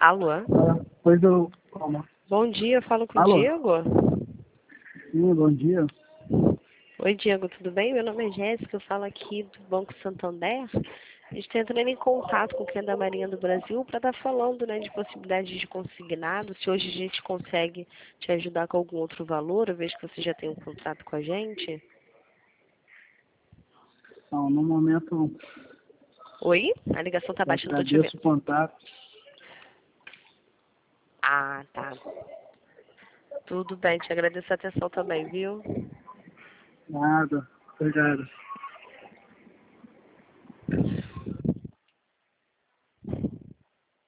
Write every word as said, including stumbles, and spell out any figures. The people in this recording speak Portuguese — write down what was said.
Alô? Ah, pois eu... Calma. Bom dia, eu falo com o Alô? Diego. Sim, bom dia. Oi, Diego, tudo bem? Meu nome é Jéssica, eu falo aqui do Banco Santander. A gente está entrando em contato com quem é da Marinha do Brasil para estar falando, né, de possibilidades de consignado, se hoje a gente consegue te ajudar com algum outro valor, eu vejo que você já tem um contrato com a gente. Não, no momento, Oi? A ligação tá eu baixa, não tô te agradeço vendo. o contato. Ah, tá. Tudo bem, te agradeço a atenção também, viu? Nada. Obrigado.